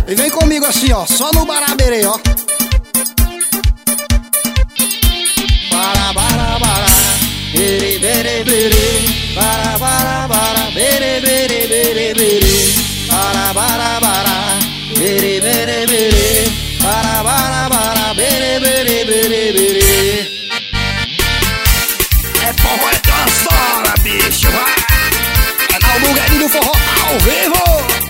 E vem comigo assim, ó, só no baraberê, ó. Bara, bara, bara, bere, bere, bere. Bara, bara, bara, bere, bere, bere, bere. Bara, bara, bara, bere, bere, bere. Bara, bara, bara, bere, bere, bere, bere. É forró, é transora, bicho, vai! É na Buguelinho do forró ao vivo!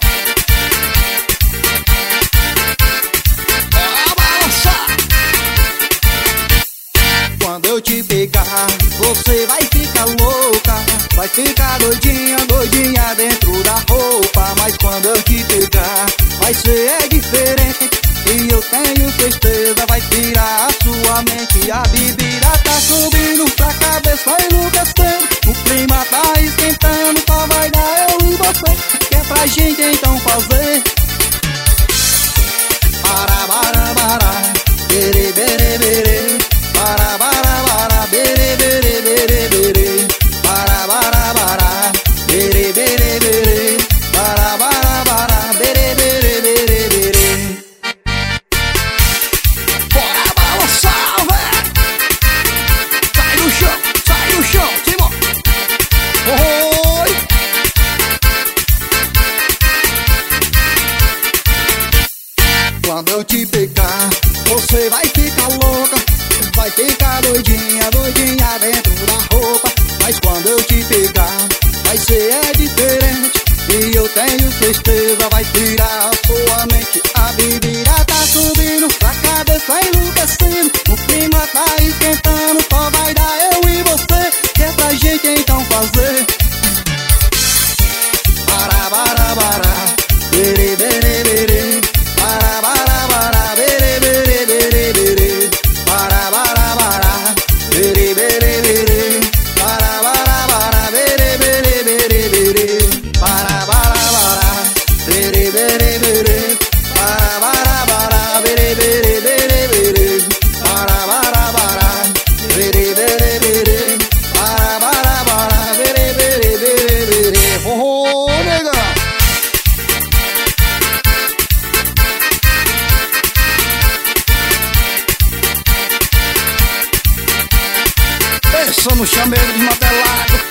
Quando eu te pegar, você vai ficar louca. Vai ficar doidinha, doidinha dentro da roupa. Mas quando eu te pegar, vai ser diferente. E eu tenho certeza, vai tirar a sua mente. A bebida tá subindo pra cabeça, enlouquecendo. O clima tá esquentando, só vai dar eu e você. Que é pra gente então fazer. Bara, bara, bara, bere, bere, bere. Bara, bara, bara, bere, bere, bere, bere. Bara, bara, bara, bere, bere, bere. Bara, bara, bara, bere, bere, bere, bere. Bora balançar, velho! Sai do chão, Timó! Oi! Quando eu te pegar, você vai ficar louca. Vai ficar doidinha, doidinha dentro da roupa. Mas quando eu te pegar, vai ser diferente. E eu tenho certeza, vai tirar a sua mente. A bebida tá subindo pra cabeça, enlouquecendo. O clima tá esquentando, só vai dar eu e você. Que é pra gente então fazer. Bara, bara, bara, bere, bere, bere. Bara, bara, bara, bere, bere, bere, bere. Bara, bara, bara, bere, bere, bere. Bara, bara, bara, bere, bere, bere, bere. Bara, bara, bara, bere, bere, bere. Bara, bara, bara, bere, bere, bere, bere. Bara, bara, bara, bere, bere, bere. Bara, bara, bara, bere, bere, bere, bere. Oh, nega! Pensa no chameiro desmantelado.